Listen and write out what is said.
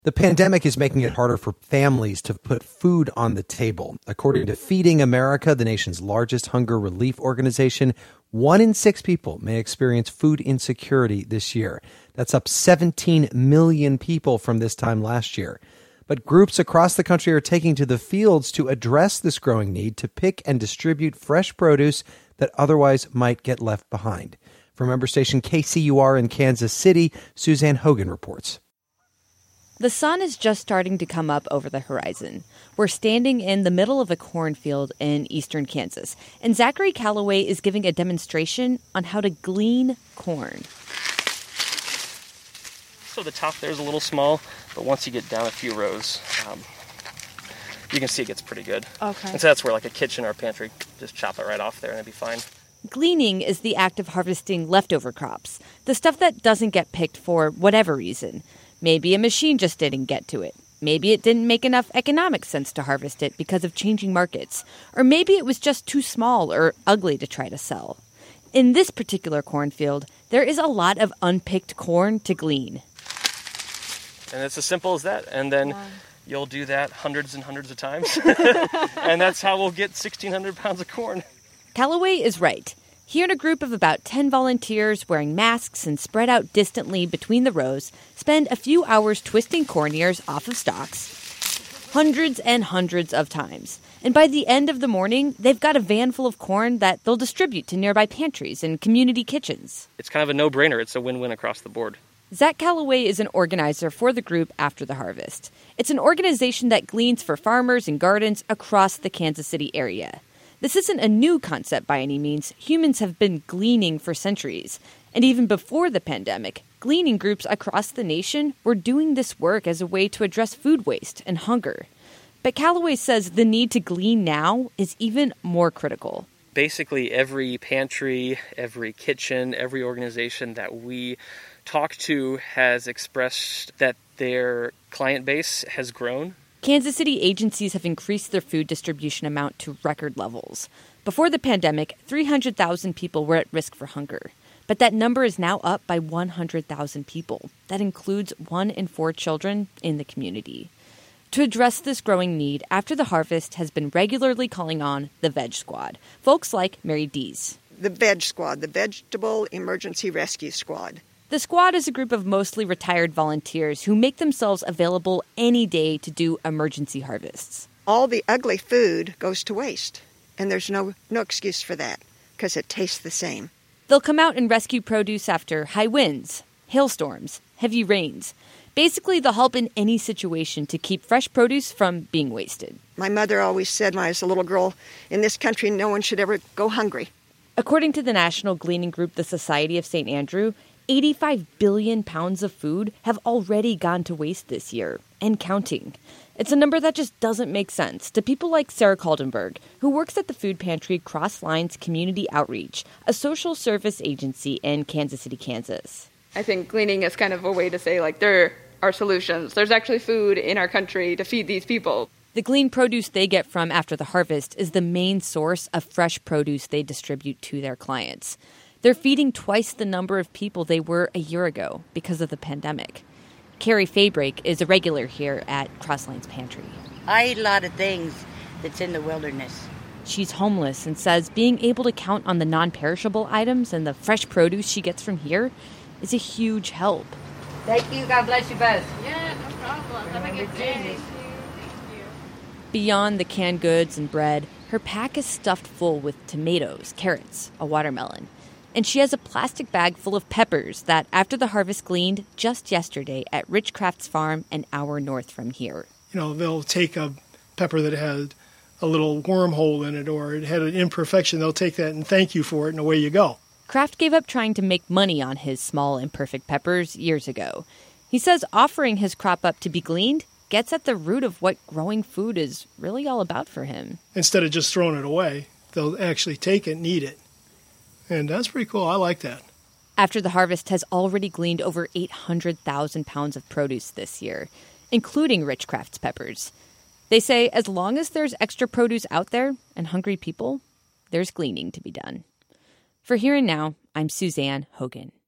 The pandemic is making it harder for families to put food on the table. According to Feeding America, the nation's largest hunger relief organization, 1 in 6 people may experience food insecurity this year. That's up 17 million people from this time last year. But groups across the country are taking to the fields to address this growing need to pick and distribute fresh produce that otherwise might get left behind. From member station KCUR in Kansas City, Suzanne Hogan reports. The sun is just starting to come up over the horizon. We're standing in the middle of a cornfield in eastern Kansas, and Zachary Calloway is giving a demonstration on how to glean corn. So the top there is a little small, but once you get down a few rows, you can see it gets pretty good. Okay. And so that's where like a kitchen or a pantry, just chop it right off there and it'd be fine. Gleaning is the act of harvesting leftover crops, the stuff that doesn't get picked for whatever reason. Maybe a machine just didn't get to it. Maybe it didn't make enough economic sense to harvest it because of changing markets. Or maybe it was just too small or ugly to try to sell. In this particular cornfield, there is a lot of unpicked corn to glean. And it's as simple as that. And then you'll do that hundreds and hundreds of times. And that's how we'll get 1,600 pounds of corn. Calloway is right. He and a group of about 10 volunteers wearing masks and spread out distantly between the rows spend a few hours twisting corn ears off of stalks hundreds and hundreds of times. And by the end of the morning, they've got a van full of corn that they'll distribute to nearby pantries and community kitchens. It's kind of a no-brainer. It's a win-win across the board. Zach Calloway is an organizer for the group After the Harvest. It's an organization that gleans for farmers and gardens across the Kansas City area. This isn't a new concept by any means. Humans have been gleaning for centuries. And even before the pandemic, gleaning groups across the nation were doing this work as a way to address food waste and hunger. But Calloway says the need to glean now is even more critical. Basically, every pantry, every kitchen, every organization that we talk to has expressed that their client base has grown. Kansas City agencies have increased their food distribution amount to record levels. Before the pandemic, 300,000 people were at risk for hunger. But that number is now up by 100,000 people. That includes 1 in 4 children in the community. To address this growing need, After the Harvest has been regularly calling on the Veg Squad, folks like Mary Dees. The Veg Squad, the Vegetable Emergency Rescue Squad. The squad is a group of mostly retired volunteers who make themselves available any day to do emergency harvests. All the ugly food goes to waste, and there's no excuse for that, because it tastes the same. They'll come out and rescue produce after high winds, hailstorms, heavy rains. Basically, they'll help in any situation to keep fresh produce from being wasted. My mother always said when I was a little girl, in this country, no one should ever go hungry. According to the national gleaning group, the Society of St. Andrew, 85 billion pounds of food have already gone to waste this year, and counting. It's a number that just doesn't make sense to people like Sarah Kaldenberg, who works at the food pantry Cross Lines Community Outreach, a social service agency in Kansas City, Kansas. I think gleaning is kind of a way to say, like, there are solutions. There's actually food in our country to feed these people. The gleaned produce they get from After the Harvest is the main source of fresh produce they distribute to their clients. They're feeding twice the number of people they were a year ago because of the pandemic. Carrie Fabrake is a regular here at Crosslines Pantry. I eat a lot of things that's in the wilderness. She's homeless and says being able to count on the non-perishable items and the fresh produce she gets from here is a huge help. Thank you. God bless you both. Yeah, no problem. Have a good day. Beyond the canned goods and bread, her pack is stuffed full with tomatoes, carrots, a watermelon. And she has a plastic bag full of peppers that After the Harvest gleaned just yesterday at Richcraft's farm an hour north from here. You know, they'll take a pepper that had a little wormhole in it or it had an imperfection. They'll take that and thank you for it, and away you go. Kraft gave up trying to make money on his small, imperfect peppers years ago. He says offering his crop up to be gleaned gets at the root of what growing food is really all about for him. Instead of just throwing it away, they'll actually take it and eat it. And that's pretty cool. I like that. After the Harvest has already gleaned over 800,000 pounds of produce this year, including Richcraft's peppers. They say as long as there's extra produce out there and hungry people, there's gleaning to be done. For Here and Now, I'm Suzanne Hogan.